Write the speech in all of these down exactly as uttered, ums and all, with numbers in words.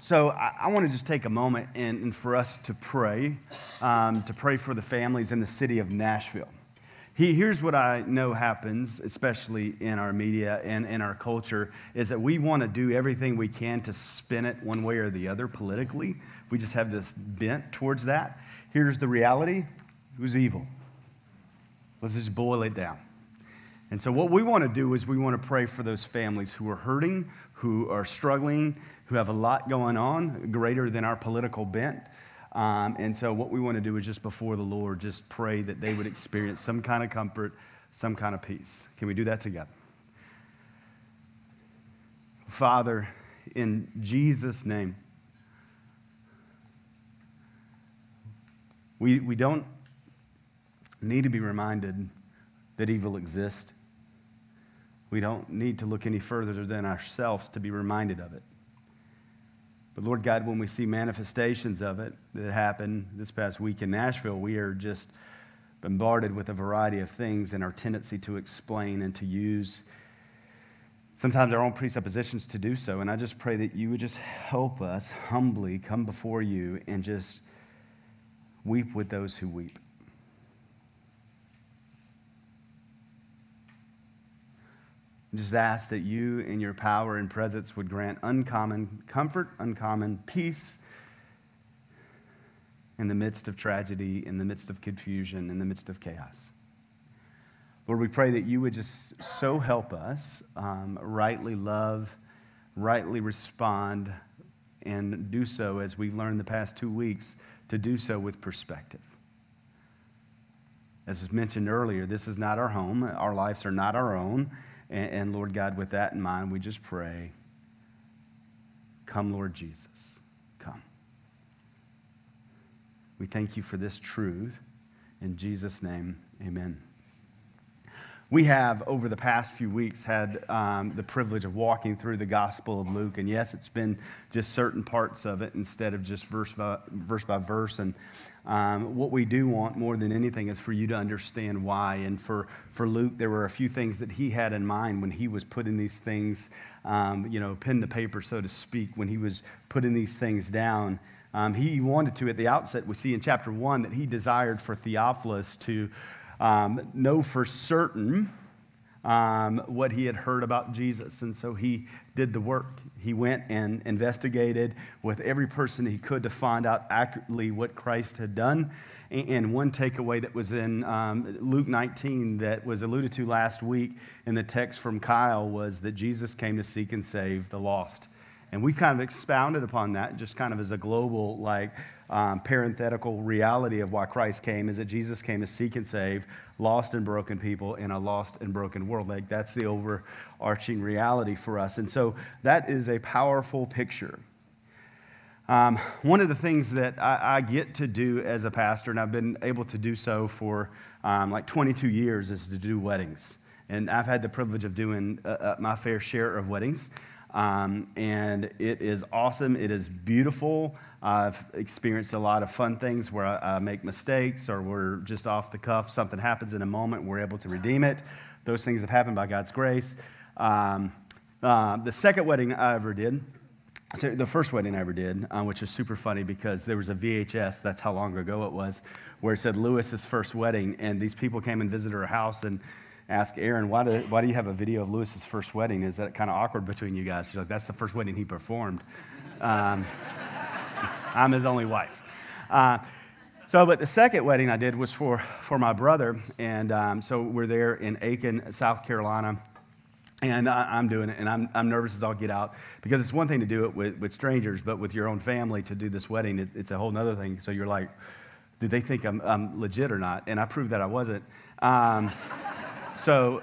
So I, I want to just take a moment and, and for us to pray, um, to pray for the families in the city of Nashville. He, here's what I know happens, especially in our media and in our culture, is that we want to do everything we can to spin it one way or the other politically. We just have this bent towards that. Here's the reality. Who's evil? Let's just boil it down. And so what we want to do is we want to pray for those families who are hurting, who are struggling, who have a lot going on, greater than our political bent. Um, and so what we want to do is just before the Lord, just pray that they would experience some kind of comfort, some kind of peace. Can we do that together? Father, in Jesus' name, we, we don't need to be reminded that evil exists. We don't need to look any further than ourselves to be reminded of it. But Lord God, when we see manifestations of it that happened this past week in Nashville, we are just bombarded with a variety of things and our tendency to explain and to use sometimes our own presuppositions to do so. And I just pray that you would just help us humbly come before you and just weep with those who weep. Just ask that you in your power and presence would grant uncommon comfort, uncommon peace in the midst of tragedy, in the midst of confusion, in the midst of chaos. Lord, we pray that you would just so help us um, rightly love, rightly respond, and do so as we've learned the past two weeks, to do so with perspective. As was mentioned earlier, this is not our home. Our lives are not our own. And, and Lord God, with that in mind, we just pray, come, Lord Jesus, come. We thank you for this truth. In Jesus' name, amen. We have, over the past few weeks, had um, the privilege of walking through the Gospel of Luke. And yes, it's been just certain parts of it instead of just verse by verse. By verse. And um, what we do want more than anything is for you to understand why. And for, for Luke, there were a few things that he had in mind when he was putting these things, um, you know, pen to paper, so to speak, when he was putting these things down. Um, he wanted to, at the outset, we see in chapter one, that he desired for Theophilus to Um, know for certain um, what he had heard about Jesus. And so he did the work. He went and investigated with every person he could to find out accurately what Christ had done. And, and one takeaway that was in um, Luke nineteen that was alluded to last week in the text from Kyle was that Jesus came to seek and save the lost. And we've kind of expounded upon that just kind of as a global, like, um, parenthetical reality of why Christ came, is that Jesus came to seek and save lost and broken people in a lost and broken world. Like, that's the overarching reality for us. And so that is a powerful picture. Um, one of the things that I, I get to do as a pastor, and I've been able to do so for um, like twenty-two years, is to do weddings. And I've had the privilege of doing uh, uh, my fair share of weddings. Um, and it is awesome. It is beautiful. I've experienced a lot of fun things where I, I make mistakes, or we're just off the cuff. Something happens in a moment, we're able to redeem it. Those things have happened by God's grace. Um, uh, the second wedding I ever did, the first wedding I ever did, uh, which is super funny because there was a V H S, that's how long ago it was, where it said Lewis's first wedding, and these people came and visited her house and asked Aaron, why do, why do you have a video of Lewis's first wedding? Is that kind of awkward between you guys? She's like, that's the first wedding he performed. Um, I'm his only wife. Uh, so, but the second wedding I did was for, for my brother, and um, so we're there in Aiken, South Carolina, and I, I'm doing it, and I'm, I'm nervous as all get out, because it's one thing to do it with, with strangers, but with your own family to do this wedding, it, it's a whole other thing. So you're like, do they think I'm, I'm legit or not? And I proved that I wasn't. Um, So,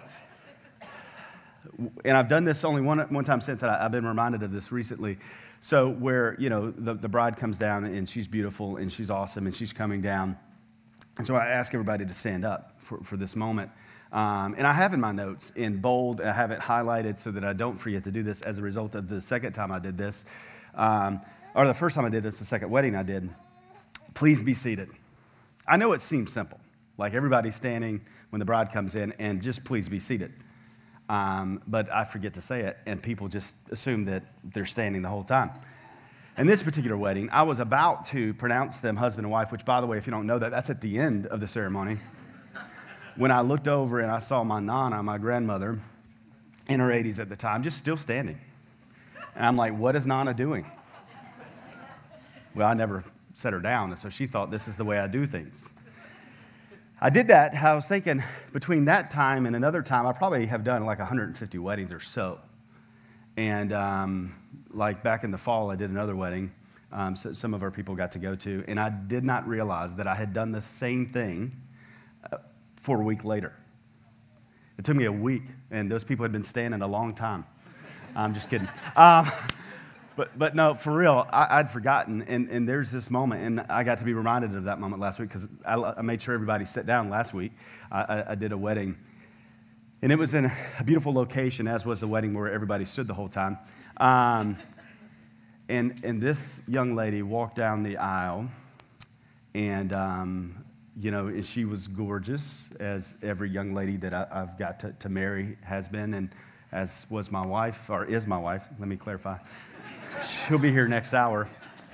and I've done this only one one time since, and I've been reminded of this recently. So where, you know, the, the bride comes down, and she's beautiful, and she's awesome, and she's coming down. And so I ask everybody to stand up for, for this moment. Um, and I have in my notes in bold, I have it highlighted so that I don't forget to do this as a result of the second time I did this. Um, or the first time I did this, the second wedding I did. Please be seated. I know it seems simple. Like, everybody's standing when the bride comes in, and just please be seated. Um, but I forget to say it, and people just assume that they're standing the whole time. In this particular wedding, I was about to pronounce them husband and wife, which, by the way, if you don't know that, that's at the end of the ceremony. When I looked over and I saw my nana, my grandmother, in her eighties at the time, just still standing. And I'm like, what is Nana doing? Well, I never set her down, and so she thought this is the way I do things. I did that. I was thinking between that time and another time, I probably have done like one hundred fifty weddings or so. And um, like back in the fall, I did another wedding. Um, so some of our people got to go to, and I did not realize that I had done the same thing uh, for a week later. It took me a week, and those people had been standing a long time. I'm just kidding. Um, but but no, for real, I, I'd forgotten, and, and there's this moment, and I got to be reminded of that moment last week because I, I made sure everybody sat down last week. I, I, I did a wedding, and it was in a beautiful location, as was the wedding where everybody stood the whole time. Um, and and this young lady walked down the aisle, and um, you know, and she was gorgeous, as every young lady that I, I've got to, to marry has been, and as was my wife, or is my wife, let me clarify. She'll be here next hour.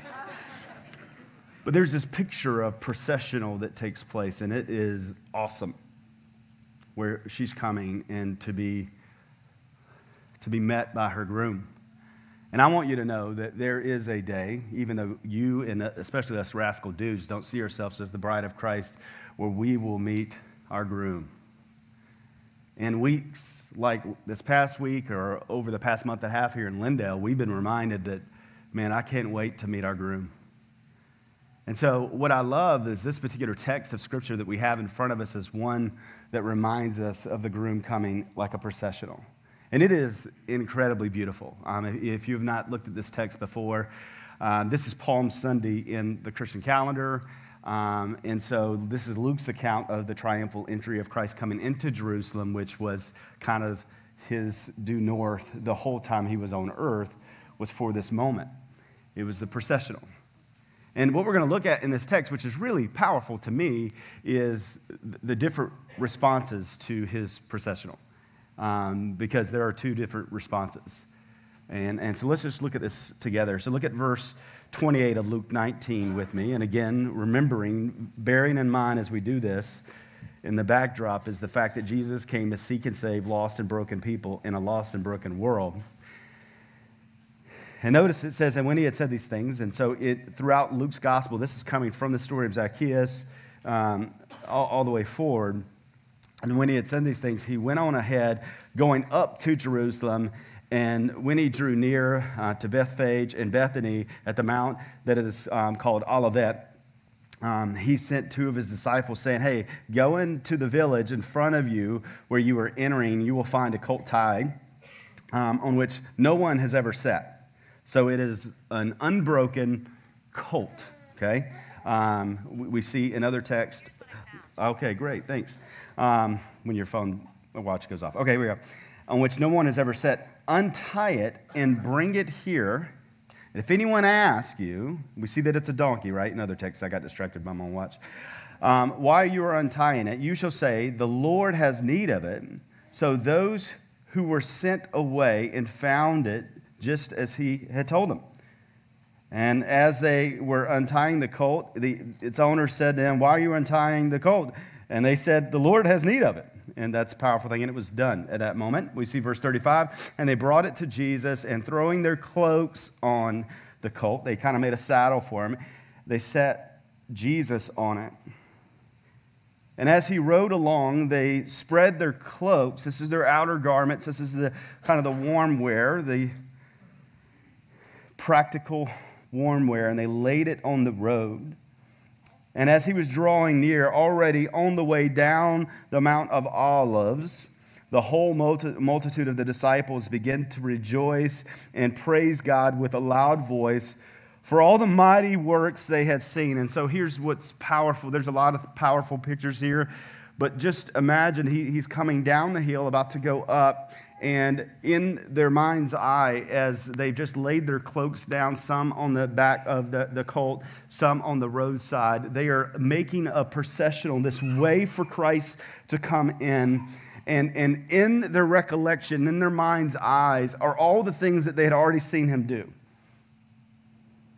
But there's this picture of processional that takes place, and it is awesome, where she's coming and to be, to be met by her groom. And I want you to know that there is a day, even though you and especially us rascal dudes don't see ourselves as the bride of Christ, where we will meet our groom. In weeks like this past week or over the past month and a half here in Lindale, we've been reminded that, man, I can't wait to meet our groom. And so what I love is this particular text of Scripture that we have in front of us is one that reminds us of the groom coming like a processional. And it is incredibly beautiful. Um, if, if you have not looked at this text before, uh, this is Palm Sunday in the Christian calendar. Um, and so this is Luke's account of the triumphal entry of Christ coming into Jerusalem, which was kind of his due north the whole time he was on earth, was for this moment. It was the processional. And what we're going to look at in this text, which is really powerful to me, is the different responses to his processional. Um, because there are two different responses. And, and so let's just look at this together. So look at verse twenty-eight of Luke nineteen with me. And again, remembering, bearing in mind as we do this, in the backdrop is the fact that Jesus came to seek and save lost and broken people in a lost and broken world. And notice it says, and when he had said these things, and so it throughout Luke's gospel, this is coming from the story of Zacchaeus um, all, all the way forward. And when he had said these things, he went on ahead, going up to Jerusalem. And when he drew near uh, to Bethphage and Bethany at the mount that is um, called Olivet, um, he sent two of his disciples saying, hey, go into the village in front of you where you are entering. You will find a colt tied um, on which no one has ever sat. So it is an unbroken colt, okay? Um, we, we see in other texts. Okay, great, thanks. Um, when your phone watch goes off. Okay, here we go. On which no one has ever sat. Untie it and bring it here. And if anyone asks you, we see that it's a donkey, right? In other texts, I got distracted by my own watch. Um, while you are untying it, you shall say, the Lord has need of it. So those who were sent away and found it just as he had told them. And as they were untying the colt, the, its owner said to them, why are you untying the colt? And they said, the Lord has need of it. And that's a powerful thing. And it was done at that moment. We see verse thirty-five. And they brought it to Jesus, and throwing their cloaks on the colt, they kind of made a saddle for him. They set Jesus on it. And as he rode along, they spread their cloaks. This is their outer garments. This is the kind of the warm wear, the practical warm wear. And they laid it on the road. And as he was drawing near, already on the way down the Mount of Olives, the whole multitude of the disciples began to rejoice and praise God with a loud voice for all the mighty works they had seen. And so here's what's powerful. There's a lot of powerful pictures here. But just imagine he, he's coming down the hill, about to go up. And in their mind's eye, as they've just laid their cloaks down, some on the back of the, the colt, some on the roadside, they are making a processional, this way for Christ to come in. And, and in their recollection, in their mind's eyes, are all the things that they had already seen him do.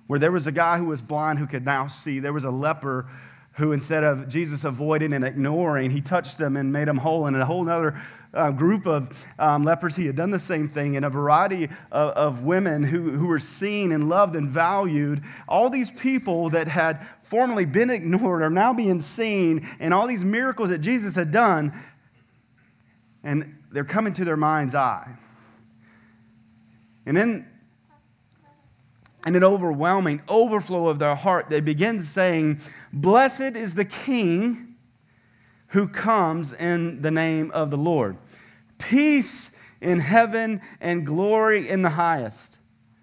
where there was a guy who was blind who could now see. There was a leper who, instead of Jesus avoiding and ignoring, he touched them and made them whole. And a whole other uh, group of um, lepers, he had done the same thing. And a variety of, of women who, who were seen and loved and valued. All these people that had formerly been ignored are now being seen. And all these miracles that Jesus had done, and they're coming to their mind's eye. And then, in an overwhelming overflow of their heart, they begin saying, "Blessed is the King who comes in the name of the Lord. Peace in heaven and glory in the highest."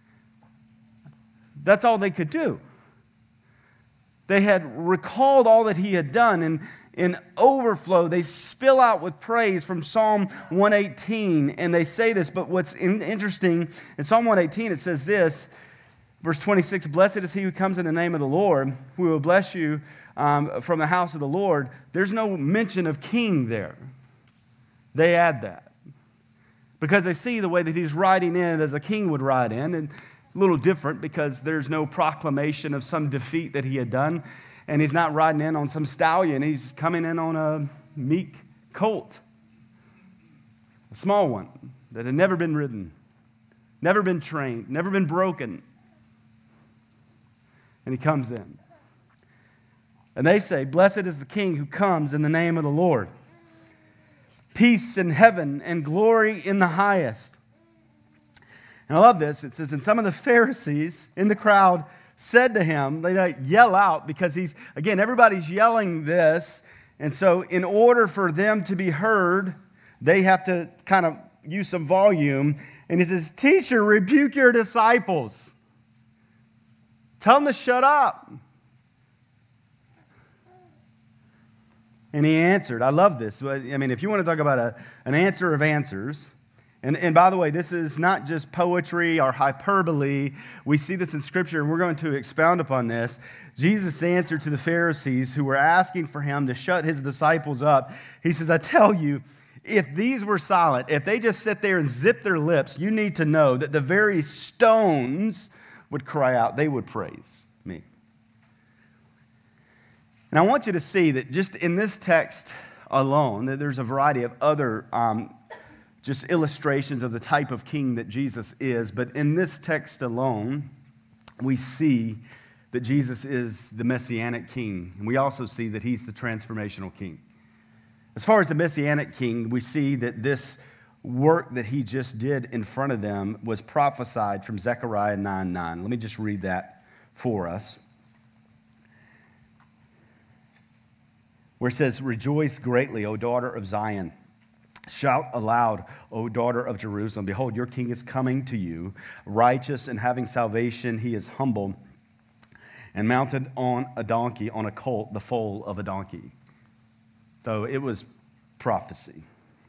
That's all they could do. They had recalled all that he had done, and in overflow, they spill out with praise from Psalm one eighteen, and they say this, but what's interesting, in Psalm one eighteen, it says this, verse twenty-six, "Blessed is he who comes in the name of the Lord. We will bless you um, from the house of the Lord." There's no mention of king there. They add that because they see the way that he's riding in as a king would ride in, and a little different because there's no proclamation of some defeat that he had done, and he's not riding in on some stallion. He's coming in on a meek colt, a small one that had never been ridden, never been trained, never been broken. And he comes in. And they say, "Blessed is the King who comes in the name of the Lord. Peace in heaven and glory in the highest." And I love this. It says, "And some of the Pharisees in the crowd said to him," they like yell out because he's, again, everybody's yelling this. And so in order for them to be heard, they have to kind of use some volume. And he says, "Teacher, rebuke your disciples. Tell them to shut up." And he answered. I love this. I mean, if you want to talk about a, an answer of answers, and, and by the way, this is not just poetry or hyperbole. We see this in Scripture, and we're going to expound upon this. Jesus answered to the Pharisees who were asking for him to shut his disciples up. He says, "I tell you, if these were silent, if they just sit there and zip their lips, you need to know that the very stones would cry out, they would praise me." And I want you to see that just in this text alone, that there's a variety of other um, just illustrations of the type of king that Jesus is. But in this text alone, we see that Jesus is the Messianic king. And we also see that he's the transformational king. As far as the Messianic king, we see that this work that he just did in front of them was prophesied from Zechariah nine nine. Let me just read that for us. Where it says, "Rejoice greatly, O daughter of Zion. Shout aloud, O daughter of Jerusalem. Behold, your king is coming to you, righteous and having salvation. He is humble and mounted on a donkey, on a colt, the foal of a donkey." So it was prophecy.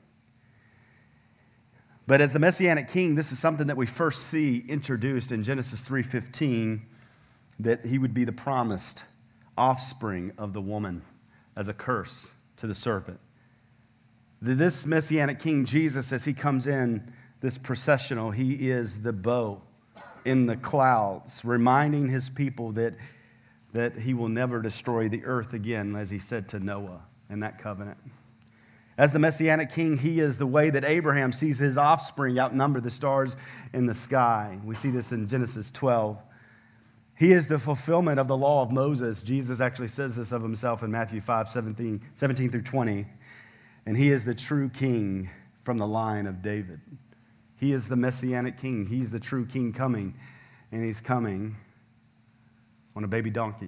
But as the Messianic king, this is something that we first see introduced in Genesis three fifteen, that he would be the promised offspring of the woman as a curse to the serpent. This Messianic king, Jesus, as he comes in, this processional, he is the bow in the clouds, reminding his people that, that he will never destroy the earth again, as he said to Noah in that covenant. As the Messianic king, he is the way that Abraham sees his offspring outnumber the stars in the sky. We see this in Genesis twelve. He is the fulfillment of the law of Moses. Jesus actually says this of himself in Matthew five, seventeen, seventeen through twenty. And he is the true king from the line of David. He is the Messianic king. He's the true king coming. And he's coming on a baby donkey.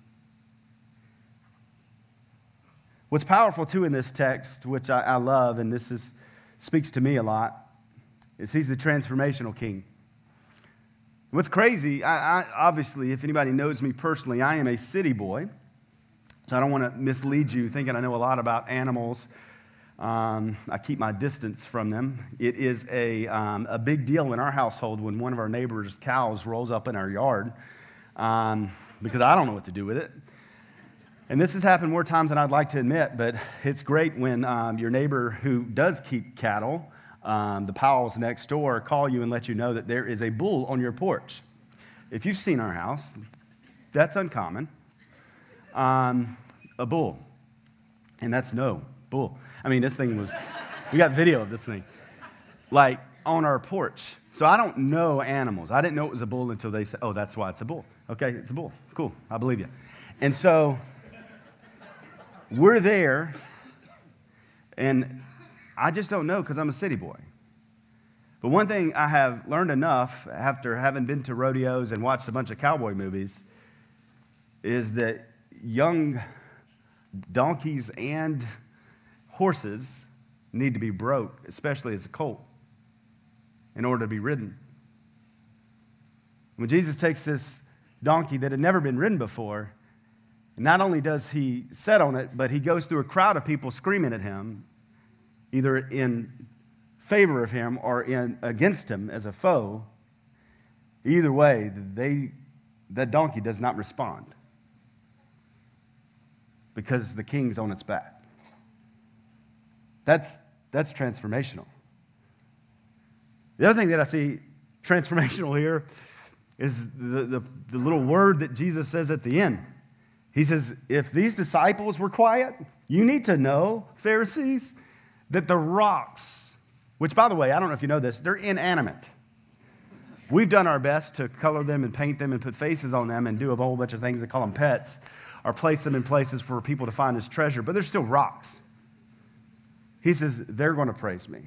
What's powerful, too, in this text, which I, I love, and this is, speaks to me a lot, is he's the transformational king. What's crazy, I, I, obviously, if anybody knows me personally, I am a city boy. So I don't want to mislead you thinking I know a lot about animals. Um, I keep my distance from them. It is a, um, a big deal in our household when one of our neighbor's cows rolls up in our yard um, because I don't know what to do with it. And this has happened more times than I'd like to admit, but it's great when um, your neighbor who does keep cattle, um, the Powells next door, call you and let you know that there is a bull on your porch. if you've seen our house, that's uncommon. Um, a bull. And that's no bull. I mean, this thing was, we got video of this thing, like on our porch. So I don't know animals. I didn't know it was a bull until they said, oh, that's why it's a bull. Okay, it's a bull. Cool, I believe you. And so we're there, and I just don't know because I'm a city boy. But one thing I have learned enough after having been to rodeos and watched a bunch of cowboy movies is that young donkeys and horses need to be broke, especially as a colt, in order to be ridden. When Jesus takes this donkey that had never been ridden before, not only does he sit on it, but he goes through a crowd of people screaming at him, either in favor of him or in against him as a foe. Either way, they, that donkey does not respond because the king's on its back. That's, that's transformational. The other thing that I see transformational here is the, the, the little word that Jesus says at the end. He says, if these disciples were quiet, you need to know, Pharisees, that the rocks, which, by the way, I don't know if you know this, they're inanimate. We've done our best to color them and paint them and put faces on them and do a whole bunch of things and call them pets or place them in places for people to find this treasure, but they're still rocks. He says, they're going to praise me,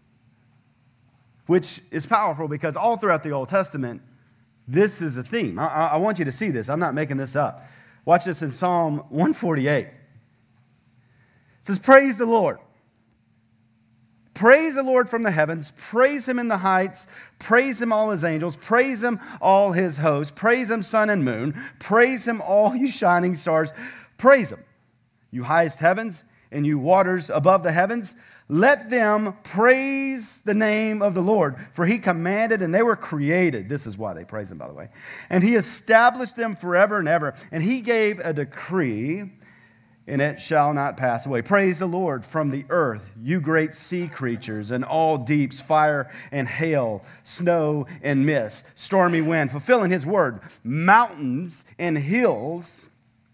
which is powerful because all throughout the Old Testament, this is a theme. I, I want you to see this. I'm not making this up. Watch this in Psalm one forty-eight. It says, praise the Lord. Praise the Lord from the heavens. Praise him in the heights. Praise him, all his angels. Praise him, all his hosts. Praise him, sun and moon. Praise him, all you shining stars. Praise him, you highest heavens and you waters above the heavens. Let them praise the name of the Lord, for he commanded and they were created. This is why they praise him, by the way. And he established them forever and ever. And he gave a decree, and it shall not pass away. Praise the Lord from the earth, you great sea creatures, and all deeps, fire and hail, snow and mist, stormy wind, fulfilling his word, mountains and hills,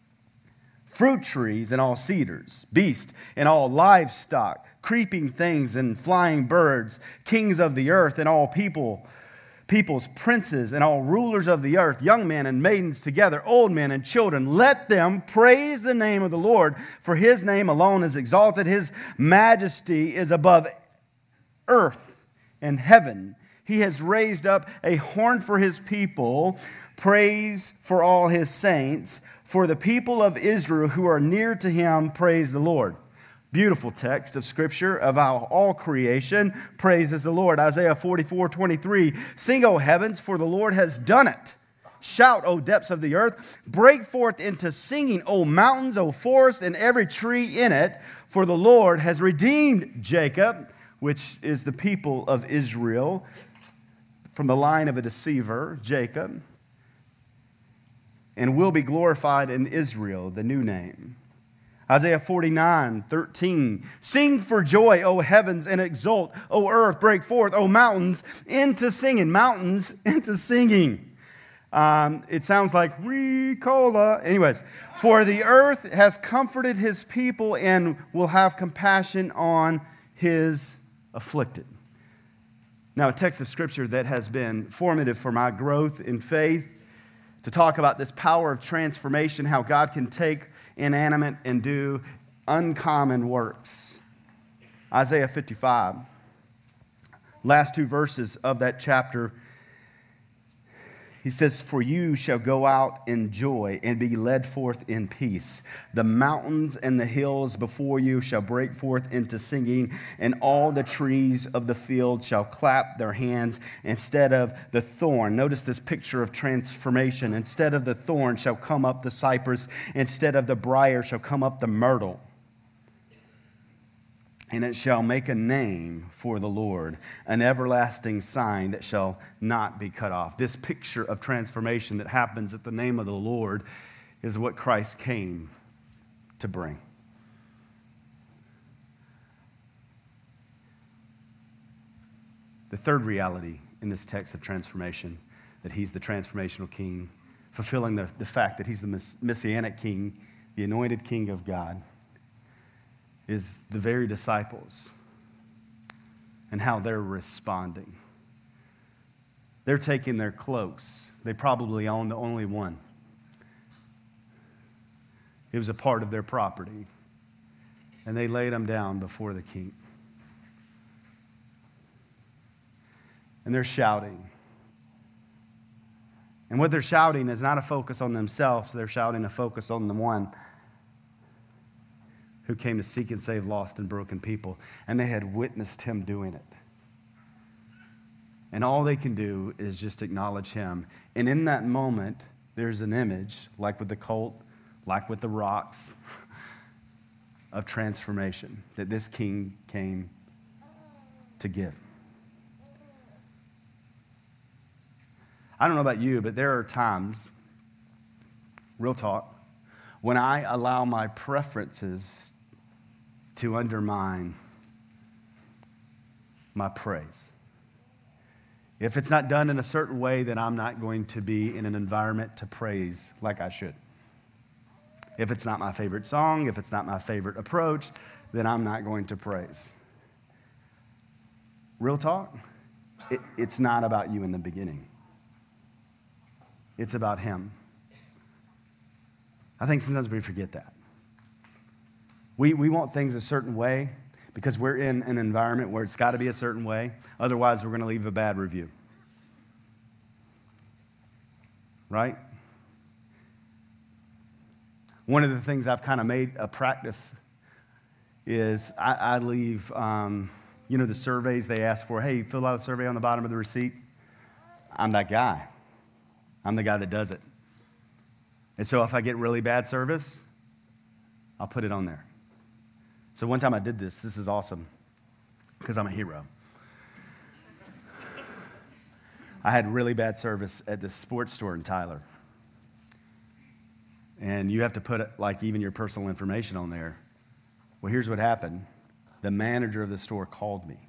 fruit trees and all cedars, beasts and all livestock, creeping things and flying birds, kings of the earth and all people, peoples, princes and all rulers of the earth, young men and maidens together, old men and children. Let them praise the name of the Lord, for his name alone is exalted. His majesty is above earth and heaven. He has raised up a horn for his people, praise for all his saints, for the people of Israel who are near to him, praise the Lord. Beautiful text of Scripture of how all creation praises the Lord. Isaiah forty-four twenty-three, sing, O heavens, for the Lord has done it. Shout, O depths of the earth. Break forth into singing, O mountains, O forest, and every tree in it. For the Lord has redeemed Jacob, which is the people of Israel, from the line of a deceiver, Jacob, and will be glorified in Israel, the new name. Isaiah forty-nine thirteen, sing for joy, O heavens, and exult, O earth, break forth, O mountains, into singing. Mountains into singing. Um, it sounds like Ricola. Anyways, for the earth has comforted his people and will have compassion on his afflicted. Now, a text of Scripture that has been formative for my growth in faith, to talk about this power of transformation, how God can take inanimate and do uncommon works. Isaiah fifty-five, last two verses of that chapter, he says, for you shall go out in joy and be led forth in peace. The mountains and the hills before you shall break forth into singing, and all the trees of the field shall clap their hands. Instead of the thorn, notice this picture of transformation. Instead of the thorn shall come up the cypress. Instead of the briar shall come up the myrtle. And it shall make a name for the Lord, an everlasting sign that shall not be cut off. This picture of transformation that happens at the name of the Lord is what Christ came to bring. The third reality in this text of transformation that he's the transformational king, fulfilling the, the fact that he's the mess- messianic king, the anointed king of God, is the very disciples and how they're responding. They're taking their cloaks. They probably owned only one. It was a part of their property. And they laid them down before the king. And they're shouting. And what they're shouting is not a focus on themselves. They're shouting a focus on the one who came to seek and save lost and broken people. And they had witnessed him doing it. And all they can do is just acknowledge him. And in that moment, there's an image, like with the colt, like with the rocks, of transformation that this king came to give. I don't know about you, but there are times, real talk, when I allow my preferences to undermine my praise. If it's not done in a certain way, then I'm not going to be in an environment to praise like I should. If it's not my favorite song, if it's not my favorite approach, then I'm not going to praise. Real talk, it, it's not about you in the beginning. It's about him. I think sometimes we forget that. We, we want things a certain way because we're in an environment where it's got to be a certain way. Otherwise, we're going to leave a bad review. Right? One of the things I've kind of made a practice is I, I leave, um, you know, the surveys they ask for. Hey, fill out a survey on the bottom of the receipt. I'm that guy. I'm the guy that does it. And so if I get really bad service, I'll put it on there. So one time I did this. This is awesome because I'm a hero. I had really bad service at this sports store in Tyler. And you have to put, like, even your personal information on there. Well, here's what happened. The manager of the store called me.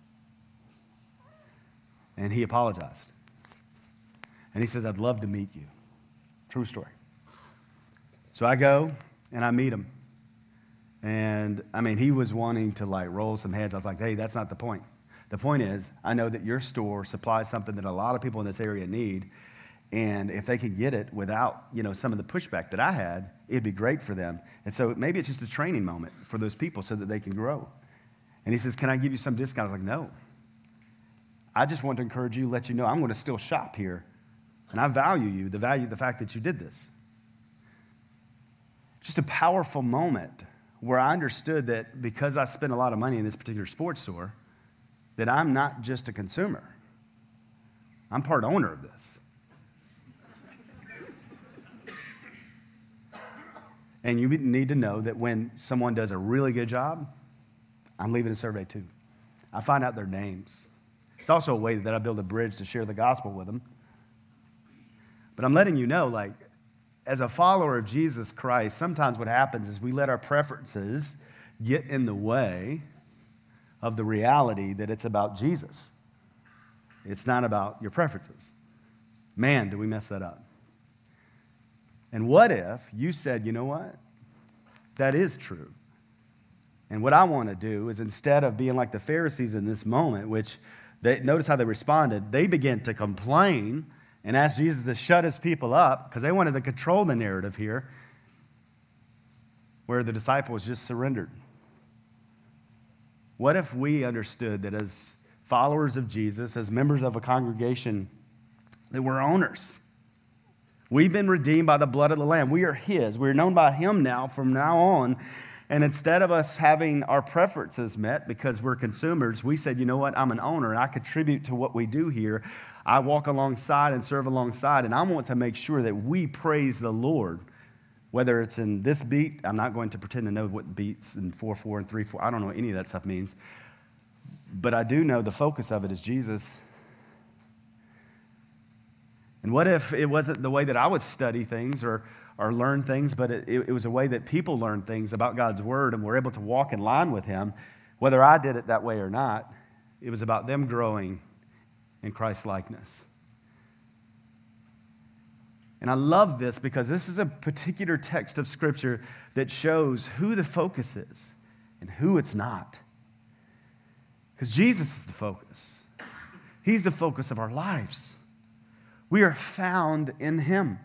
And he apologized. And he says, I'd love to meet you. True story. So I go and I meet him. And, I mean, he was wanting to, like, roll some heads. I was like, hey, that's not the point. The point is, I know that your store supplies something that a lot of people in this area need. And if they can get it without, you know, some of the pushback that I had, it'd be great for them. And so maybe it's just a training moment for those people so that they can grow. And he says, can I give you some discount? I was like, no. I just want to encourage you, let you know I'm going to still shop here. And I value you, the value, the fact that you did this. Just a powerful moment where I understood that because I spent a lot of money in this particular sports store, that I'm not just a consumer. I'm part owner of this. And you need to know that when someone does a really good job, I'm leaving a survey too. I find out their names. It's also a way that I build a bridge to share the gospel with them. But I'm letting you know, like, as a follower of Jesus Christ, sometimes what happens is we let our preferences get in the way of the reality that it's about Jesus. It's not about your preferences. Man, do we mess that up. And what if you said, you know what? That is true. And what I want to do is, instead of being like the Pharisees in this moment, which they, notice how they responded, they began to complain and ask Jesus to shut his people up because they wanted to control the narrative here, where the disciples just surrendered. What if we understood that as followers of Jesus, as members of a congregation, that we're owners? We've been redeemed by the blood of the Lamb. We are his. We're known by him now from now on. And instead of us having our preferences met because we're consumers, we said, you know what, I'm an owner and I contribute to what we do here. I walk alongside and serve alongside, and I want to make sure that we praise the Lord. Whether it's in this beat, I'm not going to pretend to know what beats in four four and three four. I don't know what any of that stuff means. But I do know the focus of it is Jesus. And what if it wasn't the way that I would study things or, or learn things, but it, it was a way that people learned things about God's word and were able to walk in line with him, whether I did it that way or not. It was about them growing in Christ's likeness. And I love this because this is a particular text of Scripture that shows who the focus is and who it's not. Because Jesus is the focus. He's the focus of our lives. We are found in Him.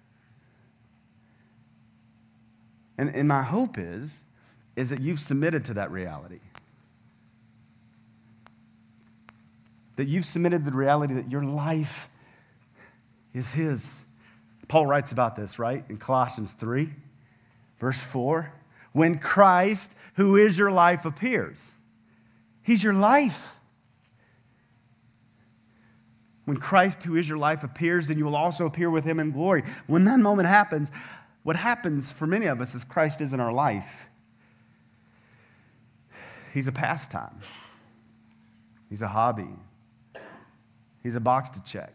And, and my hope is, is that you've submitted to that reality. That you've submitted to the reality that your life is His. Paul writes about this, right? In Colossians three, verse four. When Christ, who is your life, appears. He's your life. When Christ, who is your life, appears, then you will also appear with Him in glory. When that moment happens, what happens for many of us is Christ isn't our life. He's a pastime. He's a hobby. He's a box to check.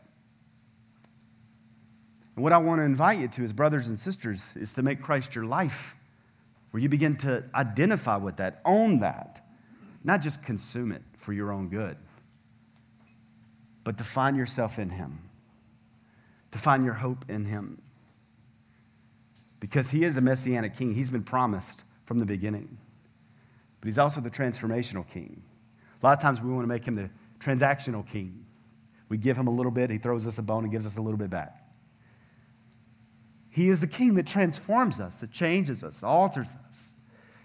And what I want to invite you to as brothers and sisters is to make Christ your life, where you begin to identify with that, own that, not just consume it for your own good, but to find yourself in Him, to find your hope in Him. Because He is a messianic king. He's been promised from the beginning. But He's also the transformational king. A lot of times we want to make Him the transactional king. We give Him a little bit, He throws us a bone and gives us a little bit back. He is the king that transforms us, that changes us, alters us.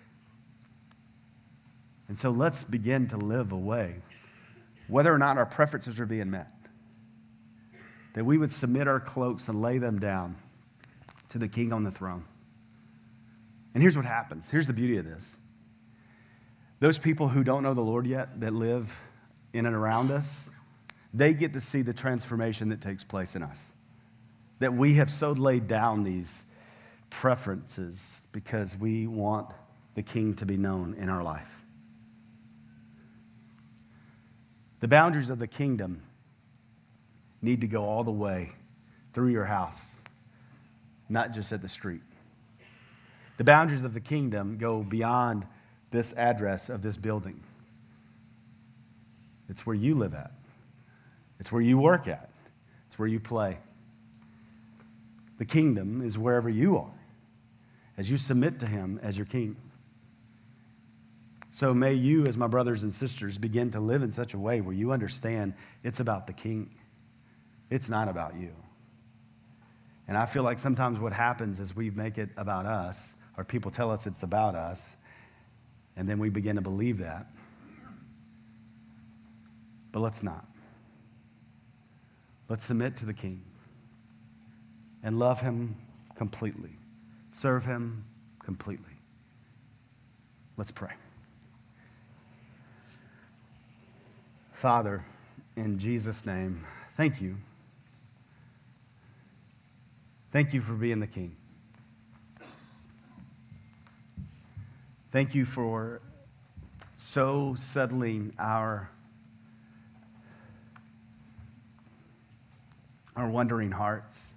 And so let's begin to live a way, whether or not our preferences are being met, that we would submit our cloaks and lay them down to the King on the throne. And here's what happens. Here's the beauty of this. Those people who don't know the Lord yet, that live in and around us, they get to see the transformation that takes place in us. That we have so laid down these preferences because we want the King to be known in our life. The boundaries of the kingdom need to go all the way through your house, not just at the street. The boundaries of the kingdom go beyond this address of this building. It's where you live at. It's where you work at. It's where you play. The kingdom is wherever you are, as you submit to Him as your King. So may you, as my brothers and sisters, begin to live in such a way where you understand it's about the King. It's not about you. And I feel like sometimes what happens is we make it about us, or people tell us it's about us, and then we begin to believe that. But let's not. Let's submit to the King and love Him completely. Serve Him completely. Let's pray. Father, in Jesus' name, thank you. Thank you for being the King. Thank you for so settling our, our wondering hearts.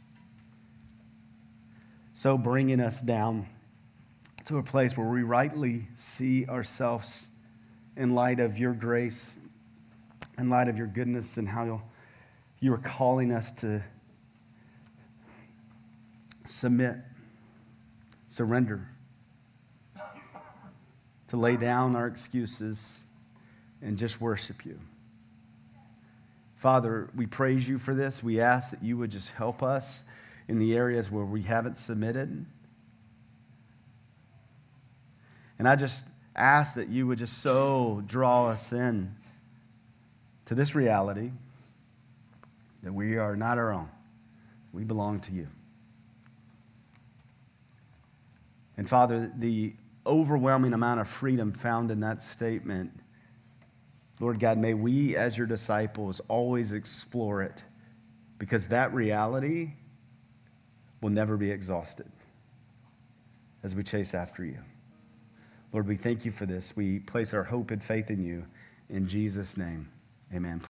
So bringing us down to a place where we rightly see ourselves in light of your grace, in light of your goodness, and how you are calling us to submit, surrender, to lay down our excuses and just worship you. Father, we praise you for this. We ask that you would just help us in the areas where we haven't submitted. And I just ask that you would just so draw us in to this reality that we are not our own. We belong to you. And Father, the overwhelming amount of freedom found in that statement, Lord God, may we as your disciples always explore it, because that reality will never be exhausted as we chase after you. Lord, we thank you for this. We place our hope and faith in you. In Jesus' name, amen.